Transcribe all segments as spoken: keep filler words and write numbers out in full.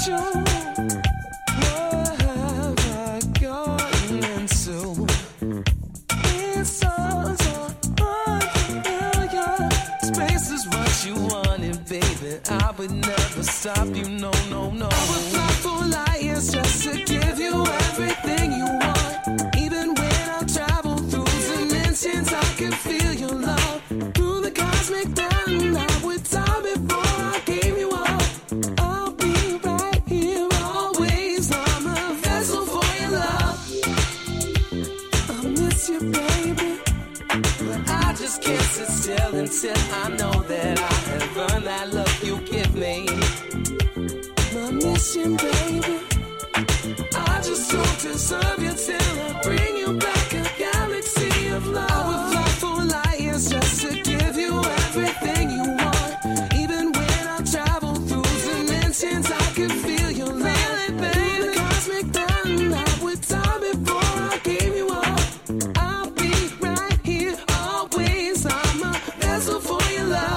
Stop you, no, no, no. I would fly for light years just to give you everything you want. Even when I travel through dimensions, I can feel your love. Through the cosmic band, I would die before I gave you up. I'll be right here always. I'm a vessel for your love. I miss you, baby, but I just can't sit still until I know that I have earned that love you give me. My mission, baby, I just don't deserve you till I bring you back a galaxy of love. I would fly for light years just to give you everything you want. Even when I travel through dimensions, I can feel your love. Feel it, baby. The cosmic band, I would die before I gave you up. I'll be right here always. I'm a vessel for your love.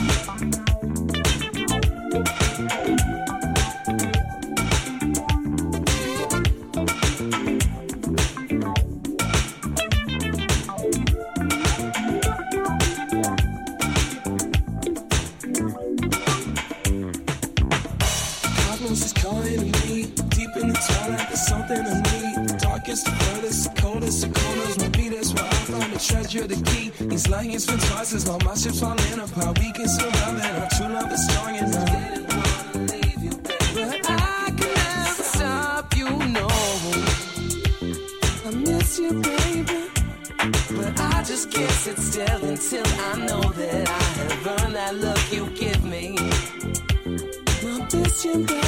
Treasure the key. These lightnings for twice while my ship's falling apart. We can still love and our true love is strong enough. Didn't wanna leave you, baby, but I can never stop you, no. I miss you, baby, but I just can't sit still until I know that I have earned that love you give me. I miss you,